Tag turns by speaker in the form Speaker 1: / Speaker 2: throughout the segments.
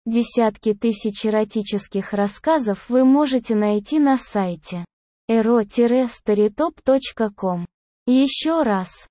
Speaker 1: Десятки тысяч эротических рассказов вы можете найти на сайте ero-storytop.com. Еще раз,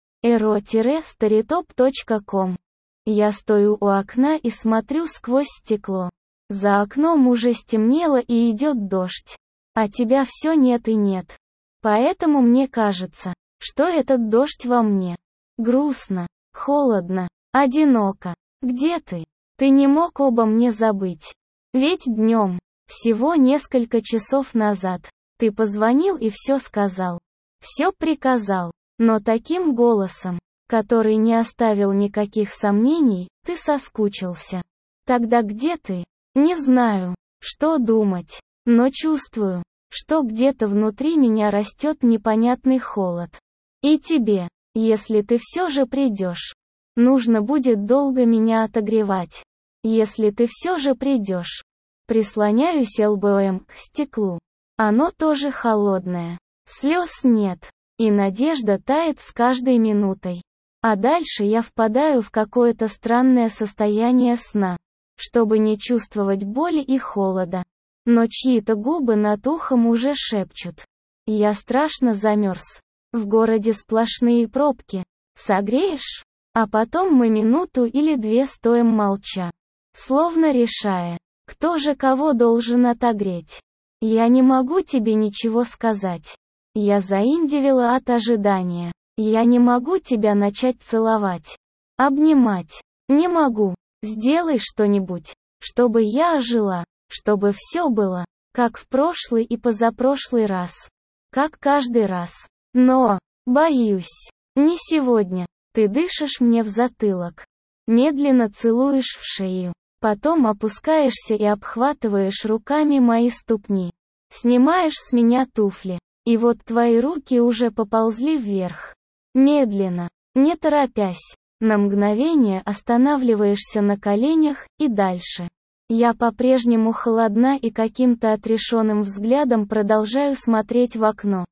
Speaker 1: ero-storytop.com. Я стою у окна и смотрю сквозь стекло. За окном уже стемнело и идет дождь. А тебя все нет и нет. Поэтому мне кажется, что этот дождь во мне. Грустно, холодно, одиноко. Где ты? Ты не мог обо мне забыть. Ведь днем, всего несколько часов назад, ты позвонил и все сказал. Все приказал, но таким голосом, который не оставил никаких сомнений, ты соскучился. Тогда где ты? Не знаю, что думать, но чувствую, что где-то внутри меня растет непонятный холод. И тебе, если ты все же придешь, нужно будет долго меня отогревать. Если ты все же придешь, прислоняюсь лбом к стеклу. Оно тоже холодное. Слез нет, и надежда тает с каждой минутой. А дальше я впадаю в какое-то странное состояние сна, чтобы не чувствовать боли и холода. Но чьи-то губы над ухом уже шепчут. Я страшно замерз. В городе сплошные пробки. Согреешь? А потом мы минуту или две стоим молча, словно решая, кто же кого должен отогреть. Я не могу тебе ничего сказать. Я заиндивела от ожидания. Я не могу тебя начать целовать, обнимать. Не могу. Сделай что-нибудь, чтобы я ожила, чтобы все было, как в прошлый и позапрошлый раз. Как каждый раз. Но, боюсь, не сегодня. Ты дышишь мне в затылок. Медленно целуешь в шею. Потом опускаешься и обхватываешь руками мои ступни. Снимаешь с меня туфли. И вот твои руки уже поползли вверх. Медленно, не торопясь. На мгновение останавливаешься на коленях и дальше. Я по-прежнему холодна и каким-то отрешенным взглядом продолжаю смотреть в окно.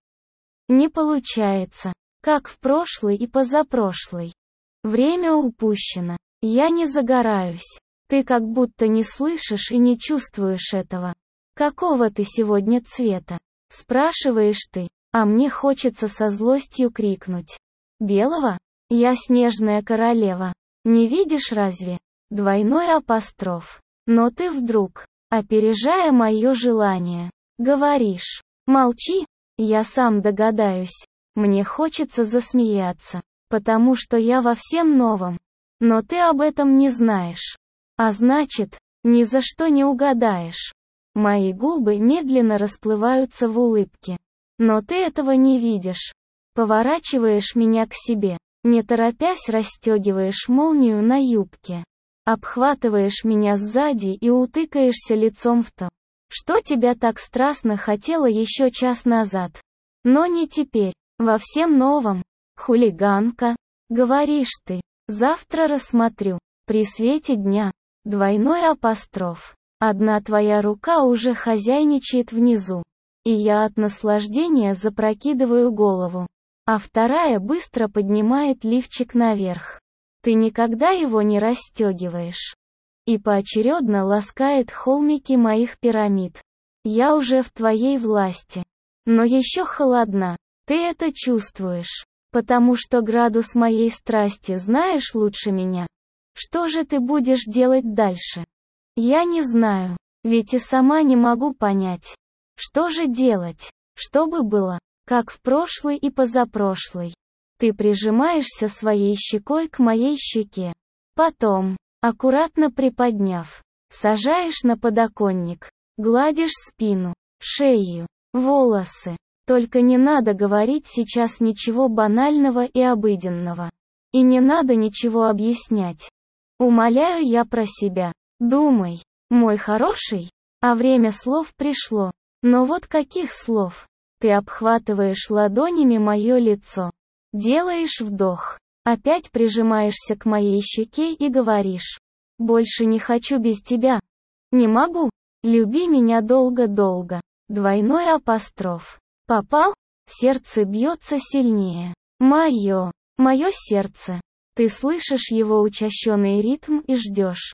Speaker 1: Не получается, как в прошлый и позапрошлый. Время упущено. Я не загораюсь. Ты как будто не слышишь и не чувствуешь этого. Какого ты сегодня цвета? Спрашиваешь ты, а мне хочется со злостью крикнуть. Белого? Я снежная королева. Не видишь разве? Двойной апостроф. Но ты вдруг, опережая мое желание, говоришь. Молчи, я сам догадаюсь. Мне хочется засмеяться, потому что я во всем новом. Но ты об этом не знаешь. А значит, ни за что не угадаешь. Мои губы медленно расплываются в улыбке. Но ты этого не видишь. Поворачиваешь меня к себе. Не торопясь расстегиваешь молнию на юбке. Обхватываешь меня сзади и утыкаешься лицом в то, что тебя так страстно хотела еще час назад. Но не теперь, во всем новом. Хулиганка, говоришь ты, завтра рассмотрю, при свете дня. Двойной апостроф. Одна твоя рука уже хозяйничает внизу. И я от наслаждения запрокидываю голову. А вторая быстро поднимает лифчик наверх. Ты никогда его не расстегиваешь. И поочередно ласкает холмики моих пирамид. Я уже в твоей власти. Но еще холодна. Ты это чувствуешь. Потому что градус моей страсти знаешь лучше меня. Что же ты будешь делать дальше? Я не знаю. Ведь и сама не могу понять. Что же делать? Чтобы было, как в прошлый и позапрошлый. Ты прижимаешься своей щекой к моей щеке. Потом, аккуратно приподняв, сажаешь на подоконник. Гладишь спину, шею, волосы. Только не надо говорить сейчас ничего банального и обыденного. И не надо ничего объяснять. Умоляю я про себя. Думай, мой хороший. А время слов пришло. Но вот каких слов? Ты обхватываешь ладонями мое лицо. Делаешь вдох. Опять прижимаешься к моей щеке и говоришь. Больше не хочу без тебя. Не могу. Люби меня долго-долго. Двойной апостроф. Попал? Сердце бьется сильнее. Мое сердце. Ты слышишь его учащенный ритм и ждешь,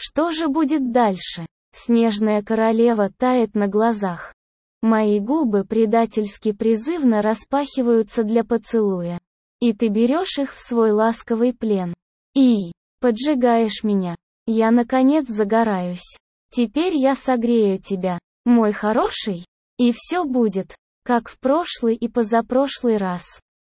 Speaker 1: Что же будет дальше? Снежная королева тает на глазах. Мои губы предательски призывно распахиваются для поцелуя. И ты берешь их в свой ласковый плен. И поджигаешь меня. Я наконец загораюсь. Теперь я согрею тебя, мой хороший. И все будет, как в прошлый и позапрошлый раз.